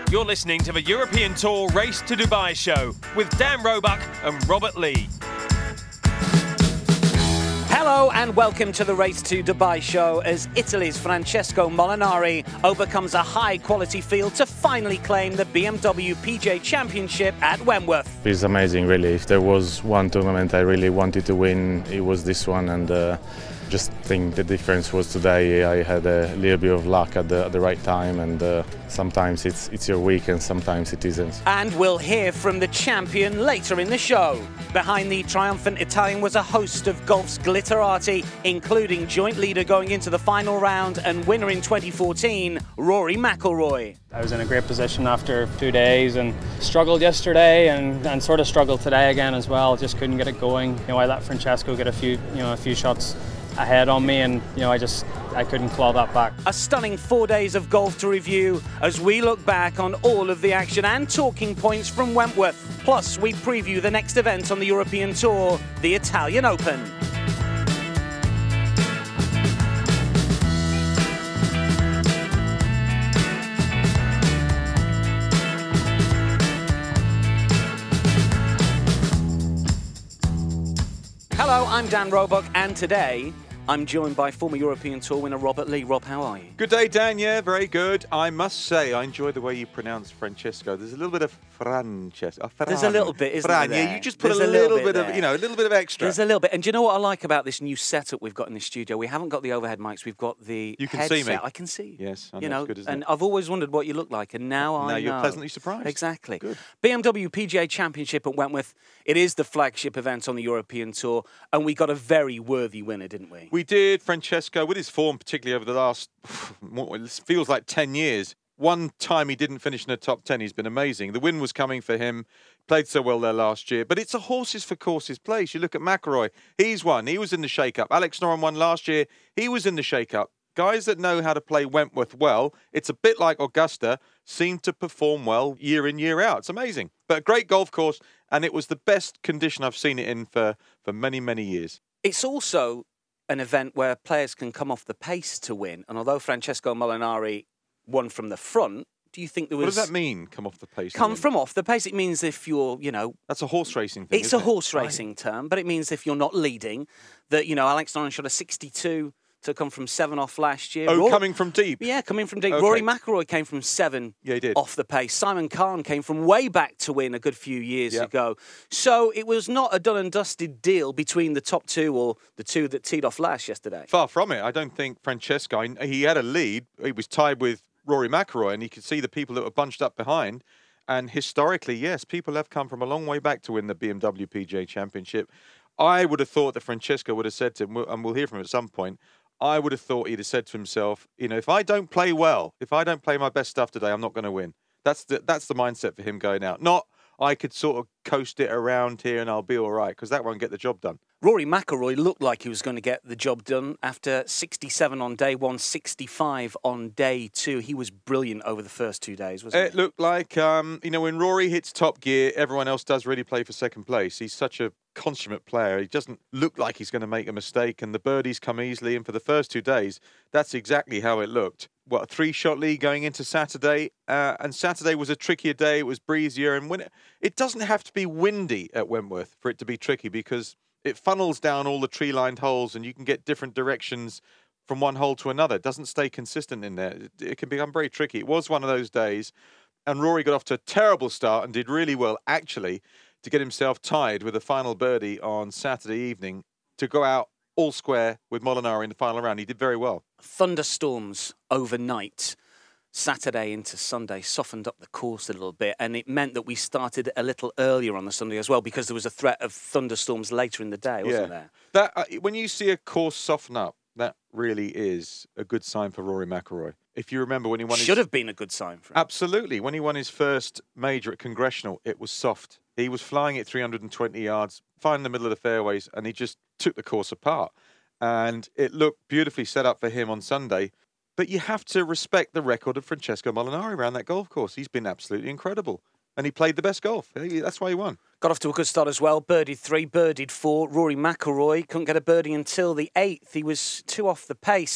You're listening to the European Tour Race to Dubai show with Dan Roebuck and Robert Lee. Hello and welcome to the Race to Dubai show as Italy's Francesco Molinari overcomes a high-quality field to finally claim the BMW PGA Championship at Wentworth. It's amazing, really. If there was one tournament I really wanted to win, it was this one, and just think the difference was today I had a little bit of luck at the right time, and sometimes it's your week and sometimes it isn't. And we'll hear from the champion later in the show. Behind the triumphant Italian was a host of golf's glitterati, including joint leader going into the final round and winner in 2014, Rory McIlroy. I was in a great position after 2 days and struggled yesterday and sort of struggled today again as well. Just couldn't get it going. I let Francesco get a few shots ahead on me, and I couldn't claw that back. A stunning 4 days of golf to review as we look back on all of the action and talking points from Wentworth. Plus, we preview the next event on the European Tour, the Italian Open. Hello, I'm Dan Roebuck, and today I'm joined by former European Tour winner Robert Lee. Rob, how are you? Good day, Dan. Yeah, very good. I must say, I enjoy the way you pronounce Francesco. There's a little bit of Francesco. There's a little bit, isn't there? Yeah, you just put a little bit of, a little bit of extra. There's a little bit. And do you know what I like about this new setup we've got in the studio? We haven't got the overhead mics. We've got the You can headset. see me. I can see. Yes, I know, it's good, isn't and it? I've always wondered what you look like, and now I know. You're pleasantly surprised. Exactly. Good. BMW PGA Championship at Wentworth. It is the flagship event on the European Tour, and we got a very worthy winner, didn't we? We did. Francesco, with his form, particularly over the last, it feels like 10 years, one time he didn't finish in the top 10, he's been amazing. The win was coming for him. Played so well there last year. But it's a horses for courses place. You look at McIlroy. He's won. He was in the shake-up. Alex Noren won last year. He was in the shake-up. Guys that know how to play Wentworth well, it's a bit like Augusta, seem to perform well year in, year out. It's amazing. But a great golf course, and it was the best condition I've seen it in for many, many years. It's also an event where players can come off the pace to win. And although Francesco Molinari won from the front, do you think there was... What does that mean, come off the pace? Come from off the pace. It means if you're, That's a horse racing thing, It's a horse racing term, but it means if you're not leading, that, Alex Noren shot a 62 to come from 7 off last year. Coming from deep? Yeah, coming from deep. Okay. Rory McIlroy came from 7 he did. off the pace. Simon Kahn came from way back to win a good few years ago. So it was not a done and dusted deal between the top two or the two that teed off last yesterday. Far from it. I don't think Francesco, he had a lead. He was tied with Rory McIlroy, and he could see the people that were bunched up behind. And historically, yes, people have come from a long way back to win the BMW PGA Championship. I would have thought that Francesco would have said to him, and we'll hear from him at some point, I would have thought he'd have said to himself, if I don't play well, if I don't play my best stuff today, I'm not going to win. That's the mindset for him going out. Not, I could sort of coast it around here and I'll be all right, because that won't get the job done. Rory McIlroy looked like he was going to get the job done after 67 on day 1, 65 on day 2. He was brilliant over the first 2 days, wasn't he? It looked like, when Rory hits top gear, everyone else does really play for second place. He's such a consummate player. He doesn't look like he's going to make a mistake, and the birdies come easily. And for the first 2 days, that's exactly how it looked. A 3-shot lead going into Saturday, and Saturday was a trickier day. It was breezier, and when it doesn't have to be windy at Wentworth for it to be tricky, because it funnels down all the tree-lined holes, and you can get different directions from one hole to another. It doesn't stay consistent in there. It can become very tricky. It was one of those days, and Rory got off to a terrible start and did really well, actually, to get himself tied with a final birdie on Saturday evening to go out all square with Molinari in the final round. He did very well. Thunderstorms overnight, Saturday into Sunday, softened up the course a little bit, and it meant that we started a little earlier on the Sunday as well, because there was a threat of thunderstorms later in the day, wasn't there? That when you see a course soften up, that really is a good sign for Rory McIlroy. If you remember when he won Should have been a good sign for him. Absolutely. When he won his first major at Congressional, it was soft. He was flying at 320 yards, fine in the middle of the fairways, and he just took the course apart. And it looked beautifully set up for him on Sunday. But you have to respect the record of Francesco Molinari around that golf course. He's been absolutely incredible. And he played the best golf. That's why he won. Got off to a good start as well. Birdied 3, birdied 4. Rory McIlroy couldn't get a birdie until the 8th. He was 2 off the pace.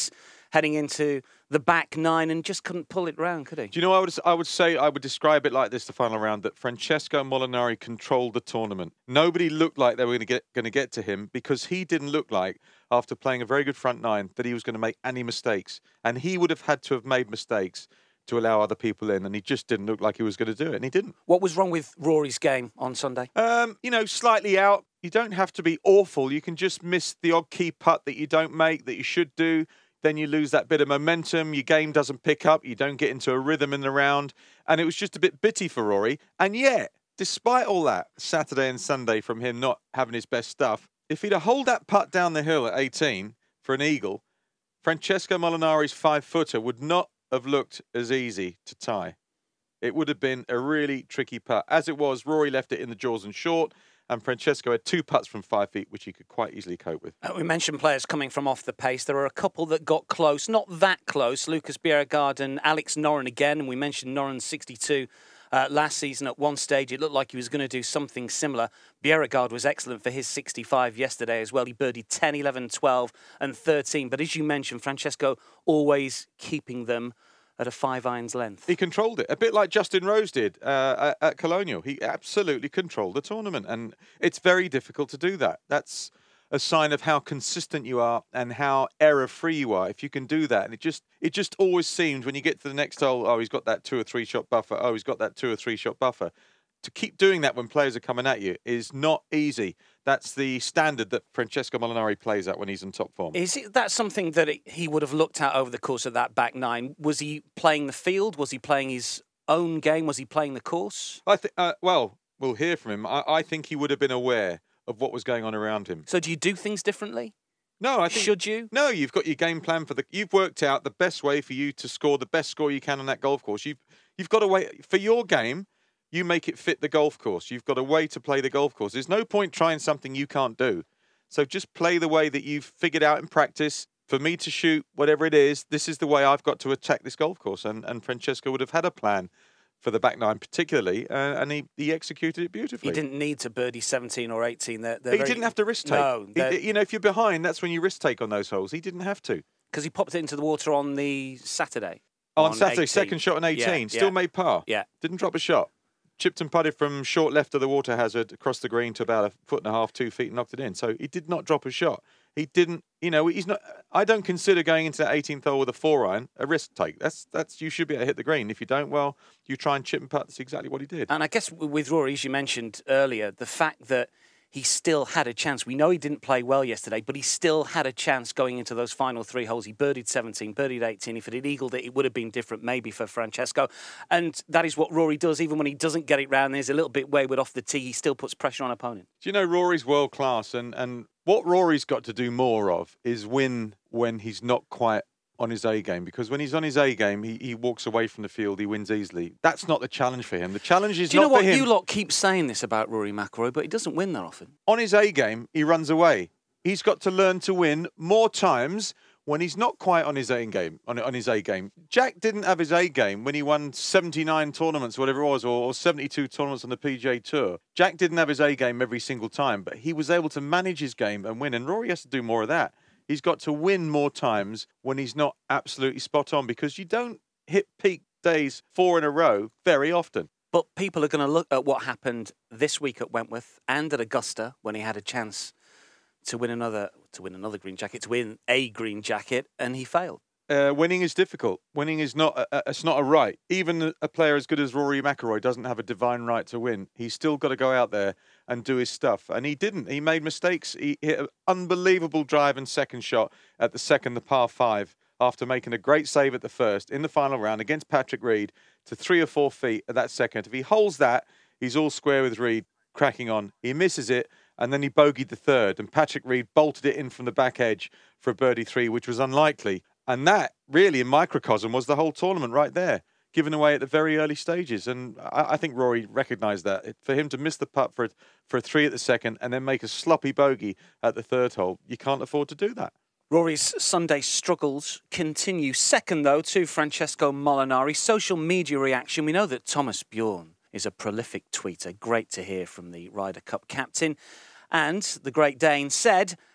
heading into the back nine and just couldn't pull it round, could he? Do you know, I would describe it like this, the final round, that Francesco Molinari controlled the tournament. Nobody looked like they were going to get to him because he didn't look like, after playing a very good front nine, that he was going to make any mistakes. And he would have had to have made mistakes to allow other people in, and he just didn't look like he was going to do it, and he didn't. What was wrong with Rory's game on Sunday? Slightly out. You don't have to be awful. You can just miss the odd key putt that you don't make, that you should do. Then you lose that bit of momentum. Your game doesn't pick up. You don't get into a rhythm in the round. And it was just a bit bitty for Rory. And yet, despite all that, Saturday and Sunday from him not having his best stuff, if he'd have holed that putt down the hill at 18 for an eagle, Francesco Molinari's 5-footer would not have looked as easy to tie. It would have been a really tricky putt. As it was, Rory left it in the jaws and short, and Francesco had 2 putts from 5 feet, which he could quite easily cope with. We mentioned players coming from off the pace. There are a couple that got close, not that close. Lucas Bjerregaard and Alex Noren again, and we mentioned Noren's 62 last season. At one stage, it looked like he was going to do something similar. Bjerregaard was excellent for his 65 yesterday as well. He birdied 10, 11, 12 and 13. But as you mentioned, Francesco always keeping them at a 5-irons length. He controlled it, a bit like Justin Rose did at Colonial. He absolutely controlled the tournament, and it's very difficult to do that. That's a sign of how consistent you are and how error-free you are, if you can do that. And it just always seemed, when you get to the next hole, oh, he's got that 2 or 3 shot buffer. Oh, he's got that 2 or 3 shot buffer. To keep doing that when players are coming at you is not easy. That's the standard that Francesco Molinari plays at when he's in top form. Is that something that he would have looked at over the course of that back nine? Was he playing the field? Was he playing his own game? Was he playing the course? I think. Well, we'll hear from him. I think he would have been aware of what was going on around him. So do you do things differently? No, I think. Should you? No, you've got your game plan you've worked out the best way for you to score the best score you can on that golf course. You've got a way for your game. You make it fit the golf course. You've got a way to play the golf course. There's no point trying something you can't do. So just play the way that you've figured out in practice. For me to shoot whatever it is, this is the way I've got to attack this golf course. And Francesco would have had a plan for the back nine particularly, and he executed it beautifully. He didn't need to birdie 17 or 18. He didn't have to risk take. No. If you're behind, that's when you risk take on those holes. He didn't have to. Because he popped it into the water on the Saturday. On Saturday, 18. second shot on 18. Still made par. Yeah. Didn't drop a shot. Chipped and putted from short left of the water hazard across the green to about 1.5 feet, 2 feet, and knocked it in. So he did not drop a shot. He didn't, he's not. I don't consider going into that 18th hole with a 4-iron a risk take. That's you should be able to hit the green. If you don't, well, you try and chip and putt. That's exactly what he did. And I guess with Rory, as you mentioned earlier, the fact that he still had a chance. We know he didn't play well yesterday, but he still had a chance going into those final 3 holes. He birdied 17, birdied 18. If it had eagled it, it would have been different maybe for Francesco. And that is what Rory does. Even when he doesn't get it round, there's a little bit wayward off the tee, he still puts pressure on opponent. Do you know Rory's world class? And what Rory's got to do more of is win when he's not quite on his A game, because when he's on his A game, he walks away from the field, he wins easily. That's not the challenge for him. The challenge is not for him. Do you know what? You lot keep saying this about Rory McIlroy, but he doesn't win that often. On his A game, he runs away. He's got to learn to win more times when he's not quite on his A game. On his A game, Jack didn't have his A game when he won 79 tournaments, whatever it was, or 72 tournaments on the PGA Tour. Jack didn't have his A game every single time, but he was able to manage his game and win. And Rory has to do more of that. He's got to win more times when he's not absolutely spot on, because you don't hit peak days 4 in a row very often. But people are going to look at what happened this week at Wentworth and at Augusta when he had a chance to win another green jacket, to win a green jacket, and he failed. Winning is difficult. Winning is not a right. Even a player as good as Rory McIlroy doesn't have a divine right to win. He's still got to go out there and do his stuff. And he didn't. He made mistakes. He hit an unbelievable drive and second shot at the second, the par 5, after making a great save at the first in the final round against Patrick Reed to 3 or 4 feet at that second. If he holds that, he's all square with Reed, cracking on. He misses it, and then he bogeyed the third, and Patrick Reed bolted it in from the back edge for a birdie 3, which was unlikely. And that, really, in microcosm, was the whole tournament right there, given away at the very early stages. And I think Rory recognised that. For him to miss the putt for a 3 at the second and then make a sloppy bogey at the third hole, you can't afford to do that. Rory's Sunday struggles continue. Second, though, to Francesco Molinari. Social media reaction. We know that Thomas Bjorn is a prolific tweeter. Great to hear from the Ryder Cup captain. And the Great Dane said,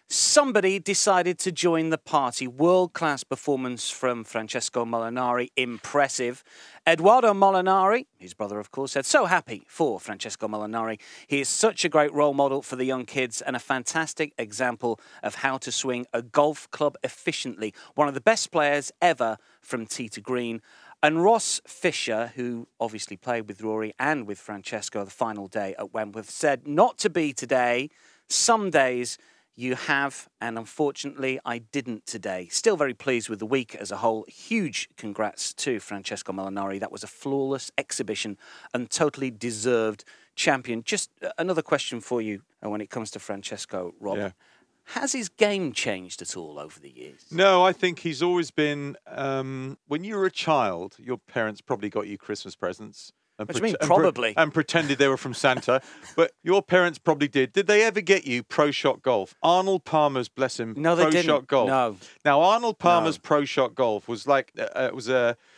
somebody decided to join the party. World-class performance from Francesco Molinari. Impressive. Eduardo Molinari, his brother, of course, said, so happy for Francesco Molinari. He is such a great role model for the young kids and a fantastic example of how to swing a golf club efficiently. One of the best players ever from tee to green. And Ross Fisher, who obviously played with Rory and with Francesco the final day at Wentworth, said, not to be today. Some days you have, and unfortunately I didn't today. Still very pleased with the week as a whole. Huge congrats to Francesco Molinari. That was a flawless exhibition and totally deserved champion. Just another question for you when it comes to Francesco, Rob. Yeah. Has his game changed at all over the years? No, I think he's always been... when you were a child, your parents probably got you Christmas presents. What do you mean, probably? And pretended they were from Santa. But your parents probably did. Did they ever get you Pro Shot Golf? Arnold Palmer's, bless him, no, they Pro didn't. Shot Golf. No. Now, Arnold Palmer's Pro Shot Golf was like... it was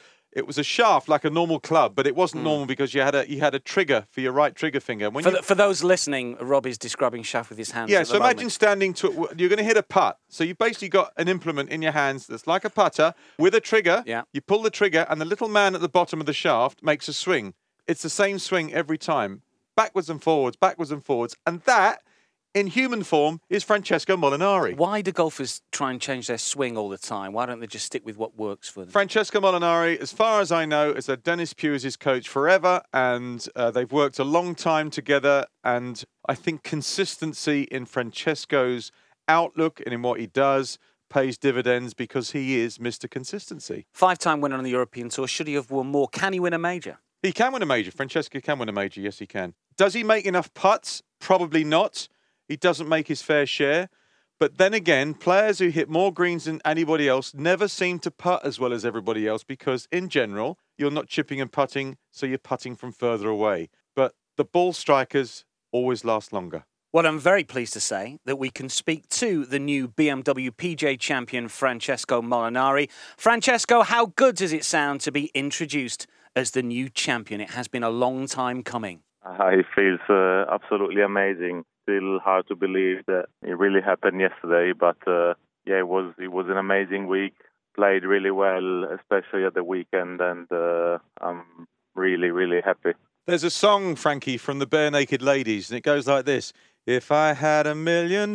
a shaft like a normal club, but it wasn't normal because you had a trigger for your right trigger finger. For those listening, Rob is describing shaft with his hands. Yeah, at the so imagine moment. standing you're going to hit a putt. So you've basically got an implement in your hands that's like a putter with a trigger. Yeah. You pull the trigger and the little man at the bottom of the shaft makes a swing. It's the same swing every time. Backwards and forwards, backwards and forwards. And that, in human form, is Francesco Molinari. Why do golfers try and change their swing all the time? Why don't they just stick with what works for them? Francesco Molinari, as far as I know, has had Dennis Pugh as his coach forever, and they've worked a long time together. And I think consistency in Francesco's outlook and in what he does pays dividends because he is Mr. Consistency. 5-time winner on the European Tour. Should he have won more? Can he win a major? He can win a major. Francesco can win a major. Yes, he can. Does he make enough putts? Probably not. He doesn't make his fair share. But then again, players who hit more greens than anybody else never seem to putt as well as everybody else because, in general, you're not chipping and putting, so you're putting from further away. But the ball strikers always last longer. Well, I'm very pleased to say that we can speak to the new BMW PGA champion, Francesco Molinari. Francesco, how good does it sound to be introduced as the new champion? It has been a long time coming. It feels absolutely amazing. Still hard to believe that it really happened yesterday, but it was an amazing week. Played really well, especially at the weekend, and I'm really, really happy. There's a song, Frankie, from the Bare Naked Ladies, and it goes like this. If I had $1 million,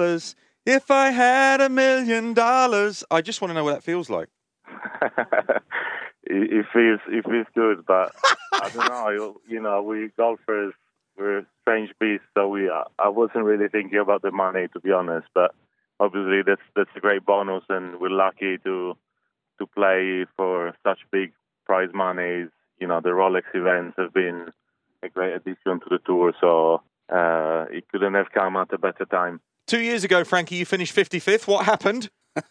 if I had $1 million, I just want to know what that feels like. It feels good, but I don't know. You know, we golfers, we're strange beasts, so I wasn't really thinking about the money, to be honest. But obviously, that's a great bonus, and we're lucky to play for such big prize monies. You know, the Rolex events have been a great addition to the tour, so it couldn't have come at a better time. 2 years ago, Frankie, you finished 55th. What happened?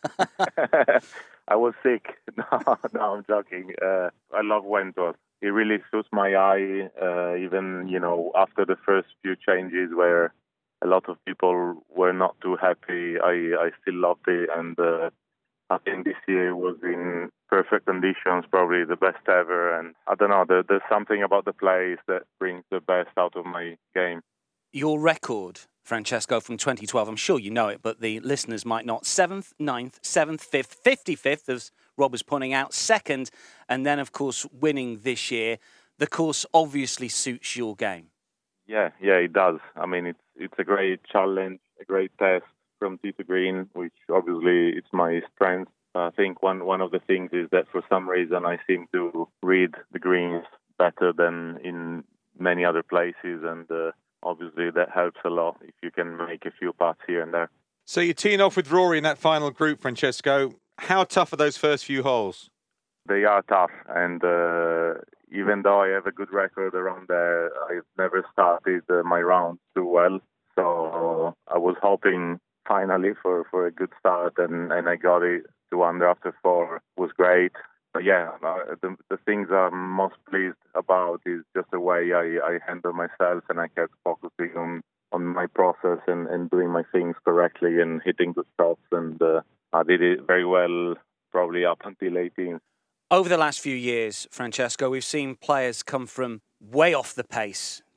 I was sick. No, I'm joking. I love Wentworth. It really suits my eye, even, you know, after the first few changes where a lot of people were not too happy. I still loved it, and I think this year was in perfect conditions, probably the best ever. And I don't know, there's something about the place that brings the best out of my game. Your record, Francesco, from 2012, I'm sure you know it, but the listeners might not. 7th, 9th, 7th, 5th, 55th, as Rob was pointing out, 2nd, and then, of course, winning this year. The course obviously suits your game. Yeah, it does. I mean, it's a great challenge, a great test from tee to green, which obviously it's my strength. I think one of the things is that for some reason I seem to read the greens better than in many other places, and obviously that helps a lot if you can make a few putts here and there. So you're teeing off with Rory in that final group, Francesco. How tough are those first few holes? They are tough, and even though I have a good record around there, I've never started my round too well. So I was hoping finally for a good start, and I got it. 2 under after 4 was great. But yeah, the things I'm most pleased about is just the way I handle myself, and I kept focusing on my process and doing my things correctly and hitting good shots, and I did it very well, probably up until 18th. Over the last few years, Francesco, we've seen players come from way off the pace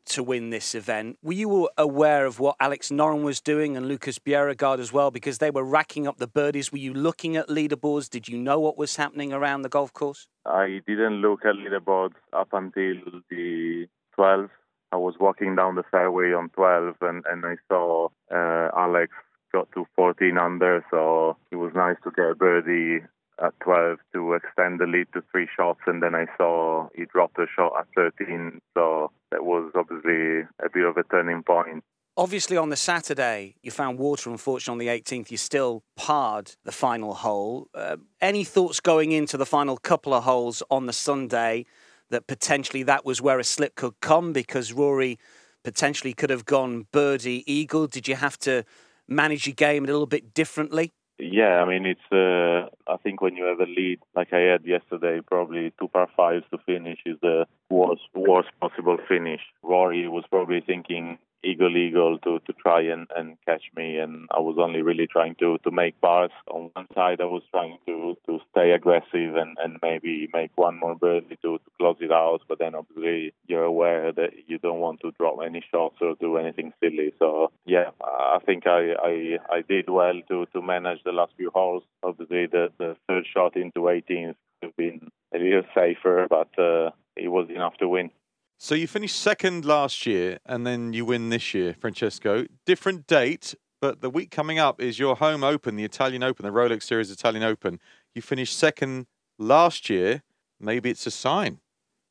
to win this event. Were you aware of what Alex Noren was doing and Lucas Bjerregaard as well? Because they were racking up the birdies. Were you looking at leaderboards? Did you know what was happening around the golf course? I didn't look at leaderboards up until the 12th. I was walking down the fairway on 12 and I saw Alex got to 14 under, so it was nice to get a birdie at 12 to extend the lead to 3 shots, and then I saw he dropped a shot at 13, so that was obviously a bit of a turning point. Obviously on the Saturday you found water, unfortunately on the 18th you still parred the final hole. Any thoughts going into the final couple of holes on the Sunday that potentially that was where a slip could come because Rory potentially could have gone birdie eagle? Did you have to manage your game a little bit differently? Yeah, I mean, it's. I think when you have a lead like I had yesterday, probably 2 par 5s to finish is the worst possible finish. Rory was probably thinking eagle to try and catch me, and I was only really trying to make pars. On one side I was trying to stay aggressive and maybe make one more birdie to close it out, but then obviously you're aware that you don't want to drop any shots or do anything silly. So yeah, I think I did well to manage the last few holes. Obviously the third shot into 18th could have been a little safer, but it was enough to win. So you finished second last year and then you win this year, Francesco. Different date, but the week coming up is your home open, the Italian Open, the Rolex Series Italian Open. You finished second last year. Maybe it's a sign.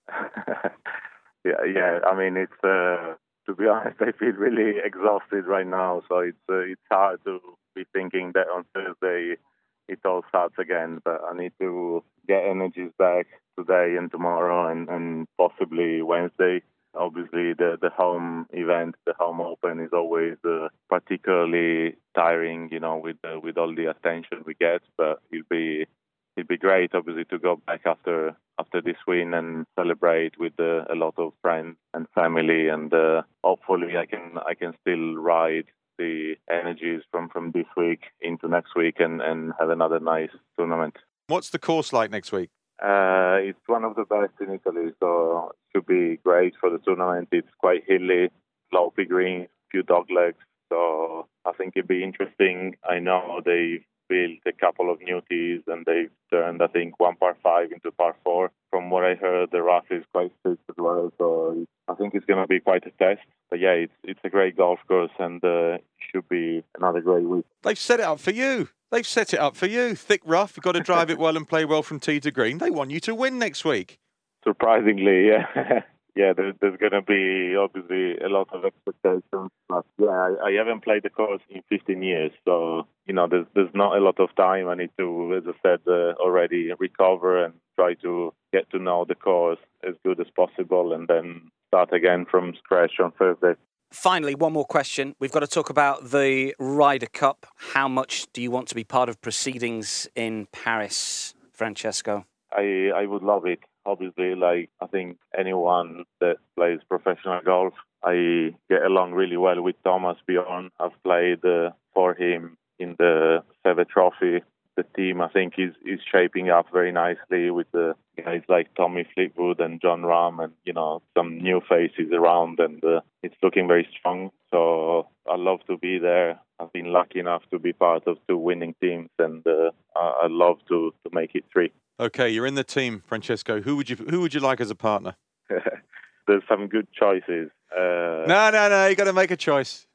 Yeah. I mean, it's to be honest, I feel really exhausted right now. So it's hard to be thinking that on Thursday it all starts again. But I need to get energies back today and tomorrow and possibly Wednesday. Obviously, the home event, the home open, is always particularly tiring, with all the attention we get. But it'd be great, obviously, to go back after this win and celebrate with a lot of friends and family, and hopefully I can still ride the energies from this week into next week and have another nice tournament. What's the course like next week? It's one of the best in Italy, so it should be great for the tournament. It's quite hilly, slopey greens, few doglegs, so I think it'd be interesting. I know they've built a couple of new tees and they've turned, I think, 1 par 5 into par 4. From what I heard, the rough is quite thick as well, so I think it's going to be quite a test. But yeah, it's a great golf course and it should be another great week. They've set it up for you. Thick rough, you've got to drive it well and play well from tee to green. They want you to win next week. Surprisingly, yeah. Yeah, there's going to be obviously a lot of expectations. But yeah, I haven't played the course in 15 years, so there's not a lot of time. I need to, as I said, already recover and try to get to know the course as good as possible, and then start again from scratch on Thursday. Finally, one more question. We've got to talk about the Ryder Cup. How much do you want to be part of proceedings in Paris, Francesco? I would love it. Obviously, I think anyone that plays professional golf, I get along really well with Thomas Bjorn. I've played for him in the Seve Trophy. The team, I think, is shaping up very nicely with the guys like Tommy Fleetwood and John Rahm and, some new faces around, and it's looking very strong. So I love to be there. I've been lucky enough to be part of 2 winning teams, and I'd love to make it 3. Okay, you're in the team, Francesco. Who would you like as a partner? There's some good choices. No, you got to make a choice.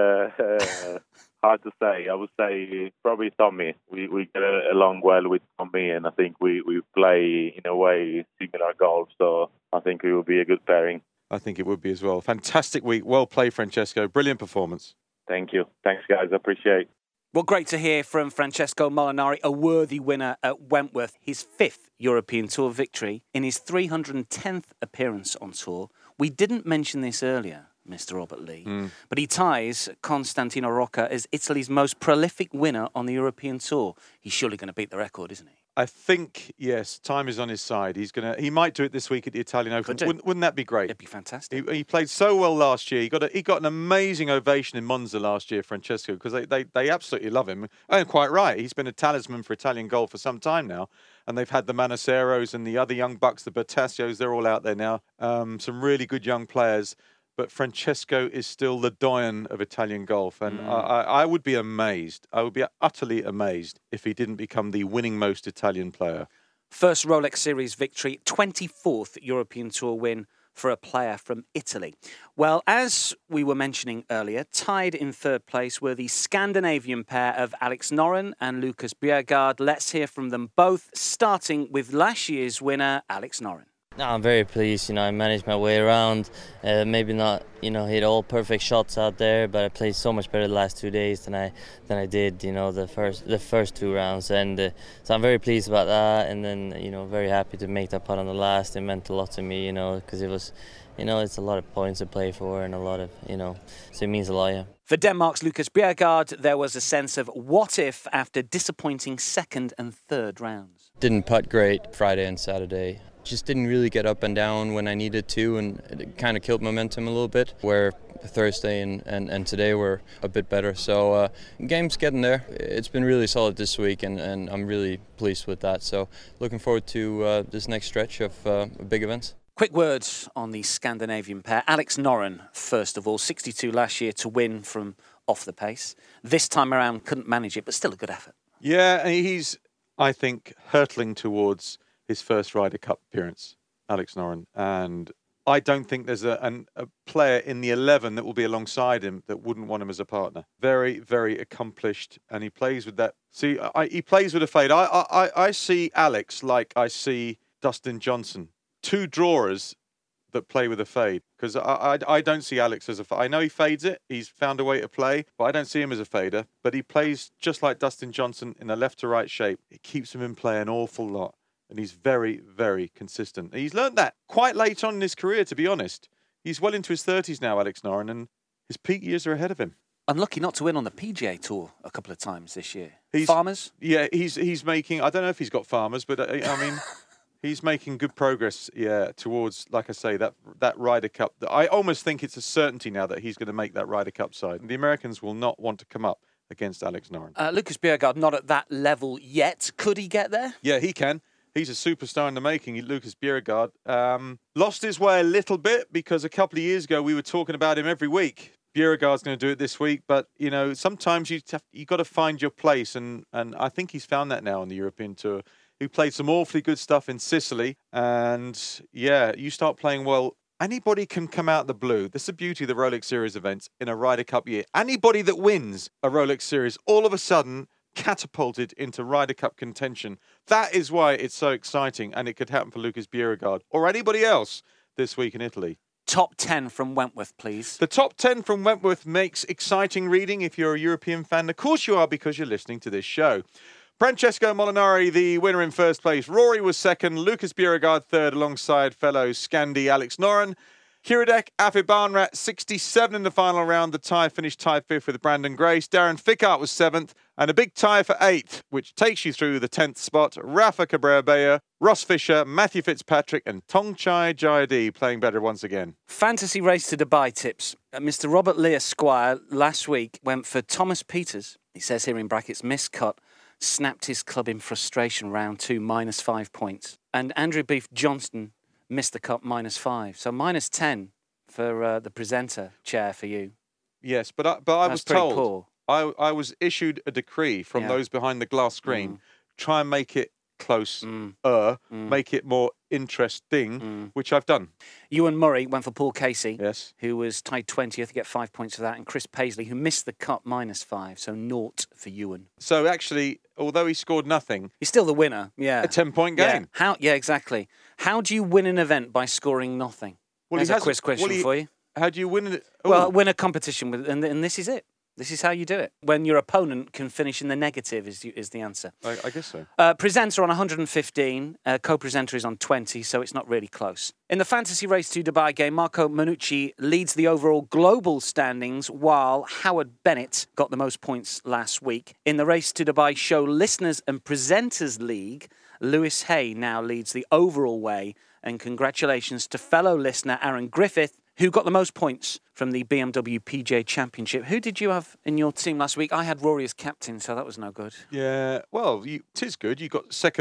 Hard to say. I would say probably Tommy. We get along well with Tommy, and I think we play in a way similar golf, so I think it will be a good pairing. I think it would be as well. Fantastic week. Well played, Francesco. Brilliant performance. Thank you. Thanks, guys. I appreciate it. Well, great to hear from Francesco Molinari, a worthy winner at Wentworth, his 5th European Tour victory in his 310th appearance on tour. We didn't mention this earlier, Mr. Robert Lee, but he ties Constantino Rocca as Italy's most prolific winner on the European Tour. He's surely going to beat the record, isn't he? I think, yes, time is on his side. He might do it this week at the Italian Open. Wouldn't that be great? It'd be fantastic. He played so well last year. He got an amazing ovation in Monza last year, Francesco, because they absolutely love him. And quite right. He's been a talisman for Italian golf for some time now. And they've had the Manaseros and the other young bucks, the Bertassios, they're all out there now. Some really good young players. but Francesco is still the doyen of Italian golf. And I would be amazed. I would be utterly amazed if he didn't become the winning most Italian player. First Rolex Series victory, 24th European Tour win for a player from Italy. Well, as we were mentioning earlier, tied in third place were the Scandinavian pair of Alex Noren and Lucas Bjerregaard. Let's hear from them both, starting with last year's winner, Alex Noren. No, I'm very pleased. I managed my way around. Maybe not, hit all perfect shots out there, but I played so much better the last 2 days than I did, the first 2 rounds. And so I'm very pleased about that. And then, very happy to make that putt on the last. It meant a lot to me, because it was, it's a lot of points to play for and a lot of, so it means a lot, yeah. For Denmark's Lucas Bjerregaard, there was a sense of what if after disappointing second and third rounds. Didn't putt great Friday and Saturday. Just didn't really get up and down when I needed to, and it kind of killed momentum a little bit, where Thursday and today were a bit better. So game's getting there. It's been really solid this week, and I'm really pleased with that. So looking forward to this next stretch of big events. Quick words on the Scandinavian pair. Alex Noren, first of all, 62 last year to win from off the pace. This time around, couldn't manage it, but still a good effort. Yeah, he's, I think, hurtling towards his first Ryder Cup appearance, Alex Noren. And I don't think there's a player in the 11 that will be alongside him that wouldn't want him as a partner. Very, very accomplished, and he plays with that. See, he plays with a fade. I see Alex like I see Dustin Johnson. 2 drawers that play with a fade. Because I don't see Alex as a fader. I know he fades it. He's found a way to play, but I don't see him as a fader. But he plays just like Dustin Johnson in a left to right shape. It keeps him in play an awful lot. And he's very, very consistent. He's learned that quite late on in his career, to be honest. He's well into his 30s now, Alex Noren, and his peak years are ahead of him. Unlucky not to win on the PGA Tour a couple of times this year. Farmers? Yeah, he's making, I don't know if he's got Farmers, but I mean, he's making good progress, towards, like I say, that Ryder Cup. I almost think it's a certainty now that he's going to make that Ryder Cup side. And the Americans will not want to come up against Alex Noren. Lucas Bjerregaard, not at that level yet. Could he get there? Yeah, he can. He's a superstar in the making, Lucas Bjerregaard. Lost his way a little bit because a couple of years ago we were talking about him every week. Bjerregaard's going to do it this week, but, sometimes you got to find your place, and I think he's found that now on the European Tour. He played some awfully good stuff in Sicily, and, you start playing well. Anybody can come out the blue. This is the beauty of the Rolex Series events in a Ryder Cup year. Anybody that wins a Rolex Series, all of a sudden, catapulted into Ryder Cup contention. That is why it's so exciting, and it could happen for Lucas Bjerregaard or anybody else this week in Italy. Top 10 from Wentworth, please. The top 10 from Wentworth makes exciting reading if you're a European fan. Of course you are, because you're listening to this show. Francesco Molinari, the winner in first place. Rory was second. Lucas Bjerregaard third, alongside fellow Scandi Alex Noren. Kiradech Afebanrat, 67 in the final round. The tie finished tied fifth with Brandon Grace. Darren Ficart was seventh. And a big tie for eighth, which takes you through the 10th spot. Rafa Cabrera-Bello, Ross Fisher, Matthew Fitzpatrick and Thongchai Jaiyade playing better once again. Fantasy race to Dubai tips. Mr. Robert Lee Esquire last week went for Thomas Pieters. He says here in brackets, miscut, snapped his club in frustration, round 2, -5 points. And Andrew Beef Johnston missed the cut, -5. So -10 for the presenter chair for you. Yes, but I was told, poor. I was issued a decree from those behind the glass screen, try and make it close, make it more interesting, which I've done. Ewan Murray went for Paul Casey, yes, who was tied 20th, you get 5 points for that, and Chris Paisley, who missed the cut, -5, so 0 for Ewan. So actually, although he scored nothing, he's still the winner, a 10-point game. Yeah, exactly. How do you win an event by scoring nothing? Well, there's a quiz question for you. How do you win it? Well, win a competition, with, and this is it. This is how you do it. When your opponent can finish in the negative is the answer. I guess so. Presenter on 115. Co-presenter is on 20, so it's not really close. In the Fantasy Race to Dubai game, Marco Manucci leads the overall global standings, while Howard Bennett got the most points last week. In the Race to Dubai Show Listeners and Presenters League, Lewis Hay now leads the overall way. And congratulations to fellow listener Aaron Griffith, who got the most points from the BMW PGA Championship. Who did you have in your team last week? I had Rory as captain, so that was no good. Yeah, well, it is good. You got second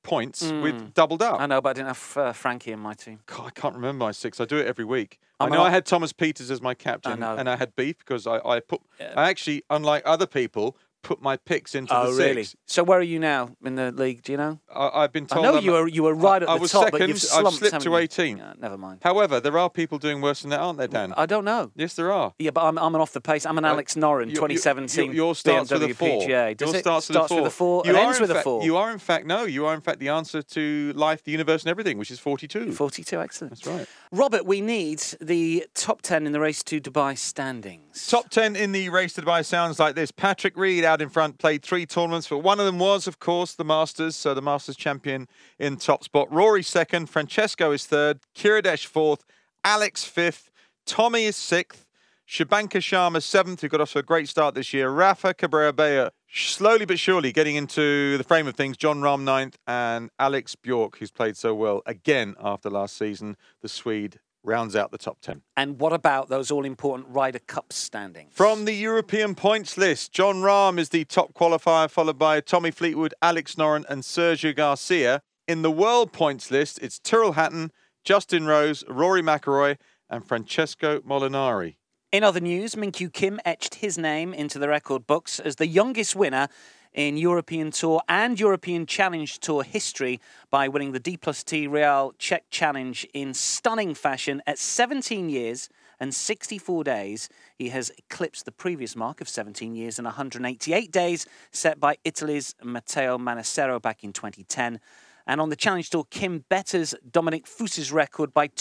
points with doubled up. I know, but I didn't have Frankie in my team. God, I can't remember my 6. I do it every week. I I had Thomas Pieters as my captain, and I had beef because I actually, unlike other people, put my picks into the 6. Really? So where are you now in the league? Do you know? I've been told. I know you were right at the I was top, second. but you've slumped. I've slipped to 18th. Yeah, never mind. However, there are people doing worse than that, aren't there, Dan? I don't know. Yes, there are. Yeah, but I'm an off the pace. I'm an Alex Noren, 2017 Yours starts BMW with a 4. PGA. Does Yours it starts with a 4? It ends with a 4. You are in fact the answer to life, the universe, and everything, which is 42. 42, excellent. That's right. Robert, we need the top 10 in the Race to Dubai standings. Top 10 in the Race to Dubai sounds like this. Patrick Reed out in front, played 3 tournaments, but one of them was, of course, the Masters, so the Masters champion in top spot. Rory second, Francesco is third, Kiradesh fourth, Alex fifth, Tommy is sixth, Shubhankar Sharma seventh, who got off to a great start this year, Rafa Cabrera-Bello slowly but surely getting into the frame of things, John Rahm ninth, and Alex Bjork, who's played so well again after last season, the Swede, rounds out the top 10. And what about those all-important Ryder Cup standings? From the European points list, John Rahm is the top qualifier, followed by Tommy Fleetwood, Alex Noren and Sergio Garcia. In the world points list, it's Tyrrell Hatton, Justin Rose, Rory McIlroy and Francesco Molinari. In other news, Min-Kyu Kim etched his name into the record books as the youngest winner in European Tour and European Challenge Tour history by winning the D+T Real Czech Challenge in stunning fashion at 17 years and 64 days. He has eclipsed the previous mark of 17 years and 188 days set by Italy's Matteo Manassero back in 2010. And on the Challenge Tour, Kim betters Dominic Fuss's record by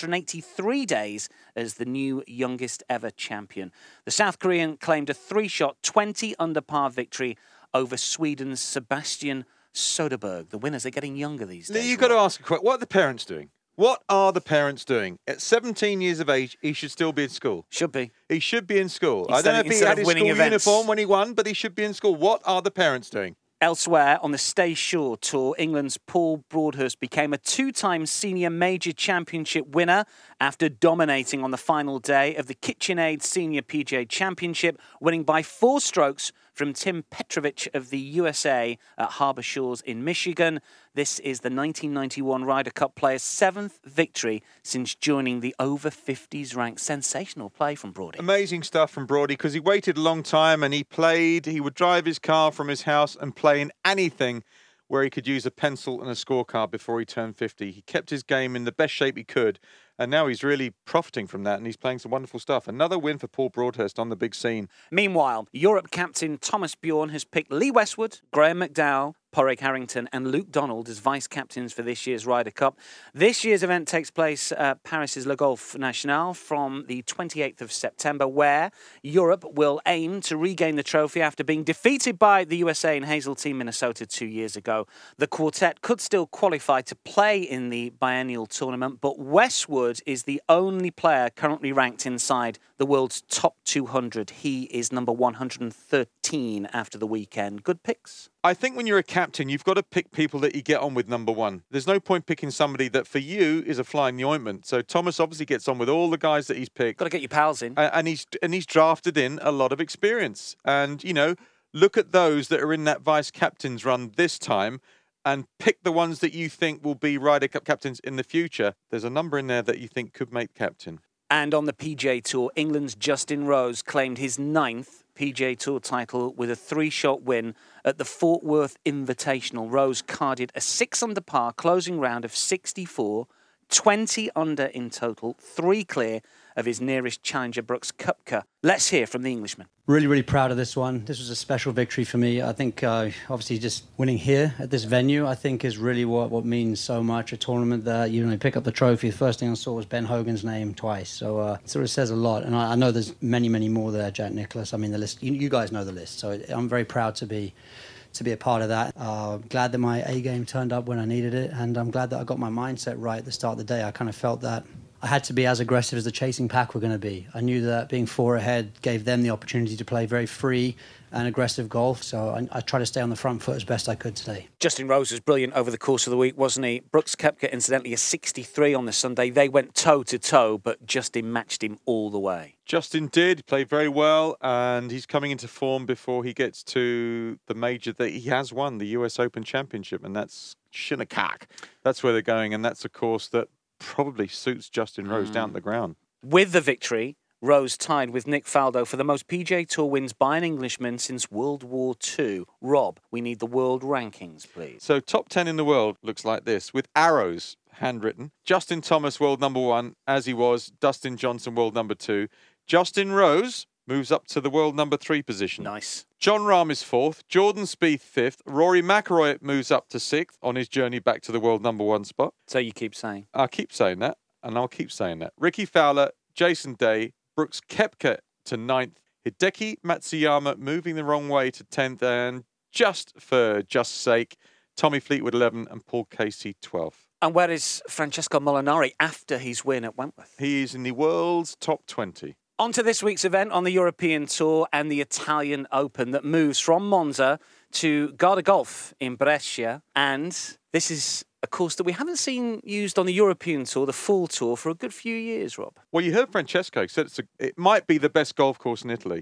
283 days as the new youngest ever champion. The South Korean claimed a 3-shot, 20 under par victory over Sweden's Sebastian Soderberg. The winners are getting younger these days. You've got to ask a question. What are the parents doing? What are the parents doing? At 17 years of age, he should still be in school. Should be. He should be in school. He's I don't know if he had his school events. uniform when he won, but he should be in school. What are the parents doing? Elsewhere, on the Stay Sure Tour, England's Paul Broadhurst became a 2-time senior major championship winner after dominating on the final day of the KitchenAid Senior PGA Championship, winning by 4 strokes from Tim Petrovich of the USA at Harbour Shores in Michigan. This is the 1991 Ryder Cup player's 7th victory since joining the over 50s rank. Sensational play from Brody. Amazing stuff from Brody because he waited a long time and he would drive his car from his house and play in anything where he could use a pencil and a scorecard before he turned 50. He kept his game in the best shape he could, and now he's really profiting from that, and he's playing some wonderful stuff. Another win for Paul Broadhurst on the big scene. Meanwhile, Europe captain Thomas Bjorn has picked Lee Westwood, Graham McDowell, Padraig Harrington and Luke Donald as vice-captains for this year's Ryder Cup. This year's event takes place at Paris's Le Golf National from the 28th of September, where Europe will aim to regain the trophy after being defeated by the USA in Hazeltine, Minnesota 2 years ago. The quartet could still qualify to play in the biennial tournament, but Westwood is the only player currently ranked inside the world's top 200. He is number 113 after the weekend. Good picks? I think when you're a captain, you've got to pick people that you get on with number one. There's no point picking somebody that for you is a fly in the ointment. So Thomas obviously gets on with all the guys that he's picked. Got to get your pals in. And he's drafted in a lot of experience. And, you know, look at those that are in that vice-captain's run this time and pick the ones that you think will be Ryder Cup captains in the future. There's a number in there that you think could make captain. And on the PGA Tour, England's Justin Rose claimed his 9th PGA Tour title with a 3-shot win at the Fort Worth Invitational. Rose carded a 6 under par closing round of 64, 20 under in total, 3 clear of his nearest challenger, Brooks Koepka. Let's hear from the Englishman. Really, really proud of this one. This was a special victory for me. I think obviously just winning here at this venue, I think is really what means so much. A tournament that, you know, pick up the trophy. The first thing I saw was Ben Hogan's name twice. So it sort of says a lot. And I know there's many, many more there, Jack Nicklaus. I mean, the list, you guys know the list. So I'm very proud to be a part of that. Glad that my A game turned up when I needed it. And I'm glad that I got my mindset right at the start of the day. I kind of felt that I had to be as aggressive as the chasing pack were going to be. I knew that being 4 ahead gave them the opportunity to play very free and aggressive golf, so I tried to stay on the front foot as best I could today. Justin Rose was brilliant over the course of the week, wasn't he? Brooks Koepka, incidentally, a 63 on the Sunday. They went toe-to-toe, but Justin matched him all the way. Justin did. He played very well, and he's coming into form before he gets to the major that he has won, the US Open Championship, and that's Shinnecock. That's where they're going, and that's a course that probably suits Justin Rose down to the ground. With the victory, Rose tied with Nick Faldo for the most PGA Tour wins by an Englishman since World War II. Rob, we need the world rankings, please. So top 10 in the world looks like this, with arrows handwritten. Justin Thomas, world number 1, as he was. Dustin Johnson, world number 2. Justin Rose moves up to the world number 3 position. Nice. John Rahm is 4th. Jordan Spieth 5th. Rory McIlroy moves up to 6th on his journey back to the world number 1 spot. So you keep saying. I'll keep saying that, and I'll keep saying that. Ricky Fowler, Jason Day, Brooks Koepka to 9th. Hideki Matsuyama moving the wrong way to 10th. And just for just sake, Tommy Fleetwood 11th and Paul Casey 12th. And where is Francesco Molinari after his win at Wentworth? He is in the world's top 20. On to this week's event on the European Tour and the Italian Open that moves from Monza to Garda Golf in Brescia. And this is a course that we haven't seen used on the European Tour, the full tour, for a good few years, Rob. Well, you heard Francesco said it might be the best golf course in Italy.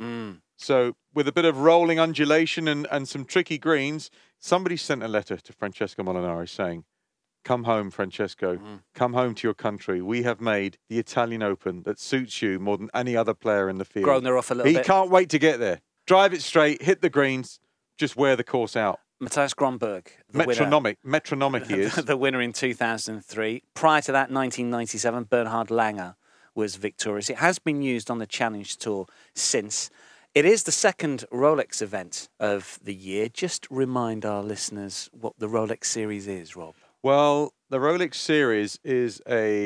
So with a bit of rolling undulation and some tricky greens, somebody sent a letter to Francesco Molinari saying, come home, Francesco. Come home to your country. We have made the Italian Open that suits you more than any other player in the field. Grown her off a little bit. He can't wait to get there. Drive it straight, hit the greens, just wear the course out. Matthias Grönberg, the Metronomic he is. the winner in 2003. Prior to that, 1997, Bernhard Langer was victorious. It has been used on the Challenge Tour since. It is the second Rolex event of the year. Just remind our listeners what the Rolex series is, Rob. Well, the Rolex Series is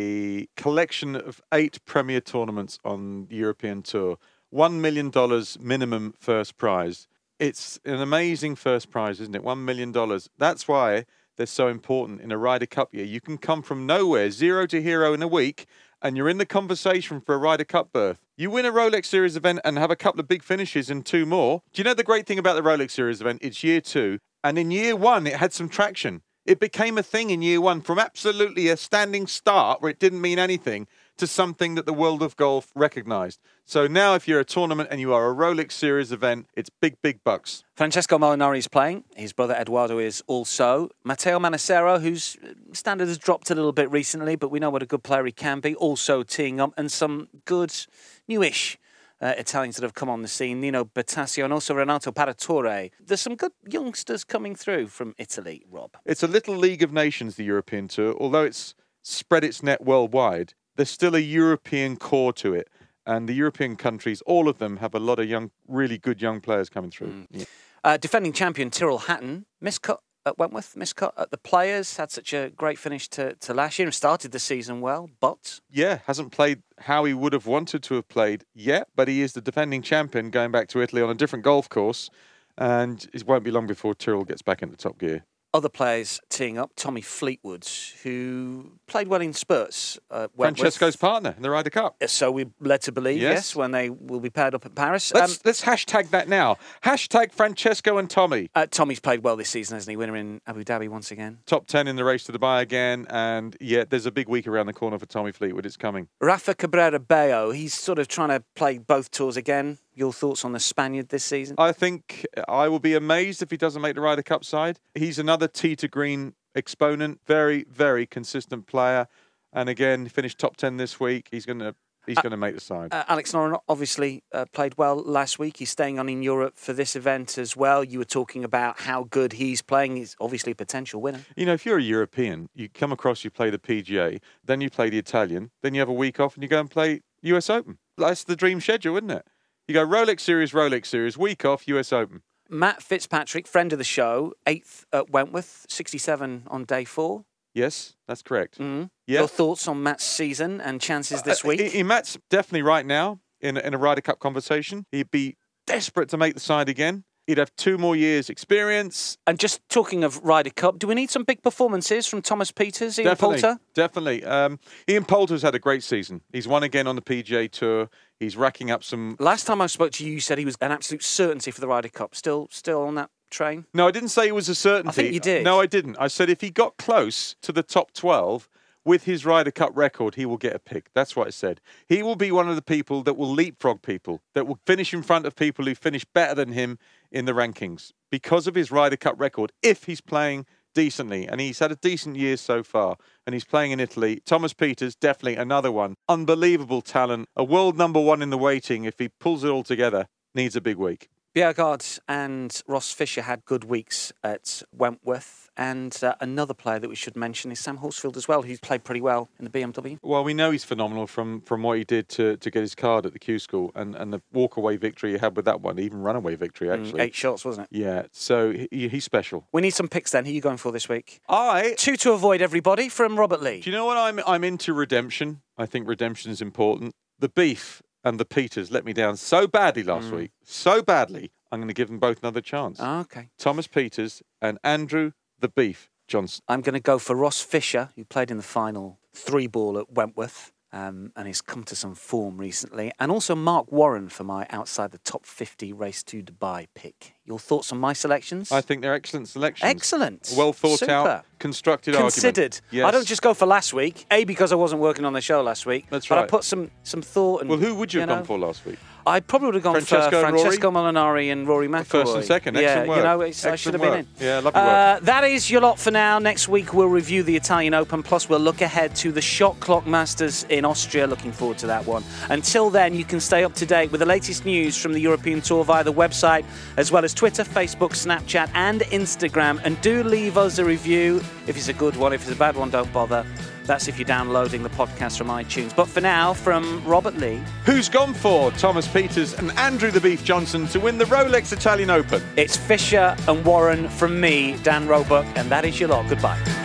a collection of 8 premier tournaments on the European Tour. $1 million minimum first prize. It's an amazing first prize, isn't it? $1 million. That's why they're so important in a Ryder Cup year. You can come from nowhere, 0 to hero in a week, and you're in the conversation for a Ryder Cup berth. You win a Rolex Series event and have a couple of big finishes and 2 more. Do you know the great thing about the Rolex Series event? It's year 2. And in year 1, it had some traction. It became a thing in year 1 from absolutely a standing start where it didn't mean anything to something that the world of golf recognised. So now if you're a tournament and you are a Rolex Series event, it's big, big bucks. Francesco Molinari is playing. His brother Eduardo is also. Matteo Manassero, whose standard has dropped a little bit recently, but we know what a good player he can be, also teeing up. And some good, newish Italians that have come on the scene. Nino Bertasio and also Renato Paratore. There's some good youngsters coming through from Italy, Rob. It's a little League of Nations, the European Tour. Although it's spread its net worldwide, there's still a European core to it. And the European countries, all of them, have a lot of young, really good young players coming through. Yeah. Defending champion Tyrrell Hatton, miscut at Wentworth, miscut at the Players, had such a great finish to last year and started the season well, but... Yeah, hasn't played how he would have wanted to have played yet, but he is the defending champion going back to Italy on a different golf course, and it won't be long before Tyrrell gets back into top gear. Other players teeing up, Tommy Fleetwood, who played well in spurts. Francesco's partner in the Ryder Cup. So we're led to believe, yes, when they will be paired up at Paris. Let's hashtag that now. Hashtag Francesco and Tommy. Tommy's played well this season, hasn't he? Winner in Abu Dhabi once again. Top 10 in the race to Dubai again. And yeah, there's a big week around the corner for Tommy Fleetwood. It's coming. Rafa Cabrera Bello, he's sort of trying to play both tours again. Your thoughts on the Spaniard this season? I think I will be amazed if he doesn't make the Ryder Cup side. He's another tee to green exponent. Very, very consistent player. And again, finished top 10 this week. He's going to make the side. Alex Noren obviously played well last week. He's staying on in Europe for this event as well. You were talking about how good he's playing. He's obviously a potential winner. You know, if you're a European, you come across, you play the PGA, then you play the Italian, then you have a week off and you go and play US Open. That's the dream schedule, isn't it? You go Rolex Series, week off, US Open. Matt Fitzpatrick, friend of the show, 8th at Wentworth, 67 on day 4. Yes, that's correct. Mm-hmm. Yeah. Your thoughts on Matt's season and chances this week? Matt's definitely right now in a Ryder Cup conversation. He'd be desperate to make the side again. He'd have 2 more years' experience. And just talking of Ryder Cup, do we need some big performances from Thomas Pieters, Ian Poulter? Definitely. Ian Poulter's had a great season. He's won again on the PGA Tour. He's racking up some... Last time I spoke to you, you said he was an absolute certainty for the Ryder Cup. Still on that train? No, I didn't say it was a certainty. I think you did. No, I didn't. I said if he got close to the top 12... with his Ryder Cup record, he will get a pick. That's what I said. He will be one of the people that will leapfrog people, that will finish in front of people who finish better than him in the rankings because of his Ryder Cup record, if he's playing decently, and he's had a decent year so far, and he's playing in Italy. Thomas Pieters, definitely another one. Unbelievable talent, a world number one in the waiting. If he pulls it all together, needs a big week. Bjerregaard and Ross Fisher had good weeks at Wentworth. And another player that we should mention is Sam Horsfield as well, who's played pretty well in the BMW. Well, we know he's phenomenal from what he did to get his card at the Q School and the walk-away victory he had with that one, even runaway victory, actually. 8 shots, wasn't it? Yeah, so he's special. We need some picks then. Who are you going for this week? 2 to avoid everybody from Robert Lee. Do you know what? I'm into redemption. I think redemption is important. The Beef and the Pieters let me down so badly last week. So badly. I'm going to give them both another chance. Okay. Thomas Pieters and Andrew the Beef Johnson. I'm going to go for Ross Fisher, who played in the final 3-ball at Wentworth and he's come to some form recently. And also Mark Warren for my outside the top 50 Race to Dubai pick. Your thoughts on my selections? I think they're excellent selections. Excellent. Well thought out, constructed considered. argument. Yes. I don't just go for last week, because I wasn't working on the show last week. That's but right. I put some thought. And, well, who would you have gone for last week? I probably would have gone for Francesco Molinari and Rory McIlroy. First and second, excellent work. I should have been in. Yeah, lovely work. That is your lot for now. Next week we'll review the Italian Open, plus we'll look ahead to the Shot Clock Masters in Austria. Looking forward to that one. Until then, you can stay up to date with the latest news from the European Tour via the website, as well as Twitter, Facebook, Snapchat and Instagram. And do leave us a review if it's a good one. If it's a bad one, don't bother. That's if you're downloading the podcast from iTunes. But for now, from Robert Lee. Who's gone for Thomas Pieters and Andrew the Beef Johnson to win the Rolex Italian Open? It's Fisher and Warren from me, Dan Roebuck, and that is your lot. Goodbye.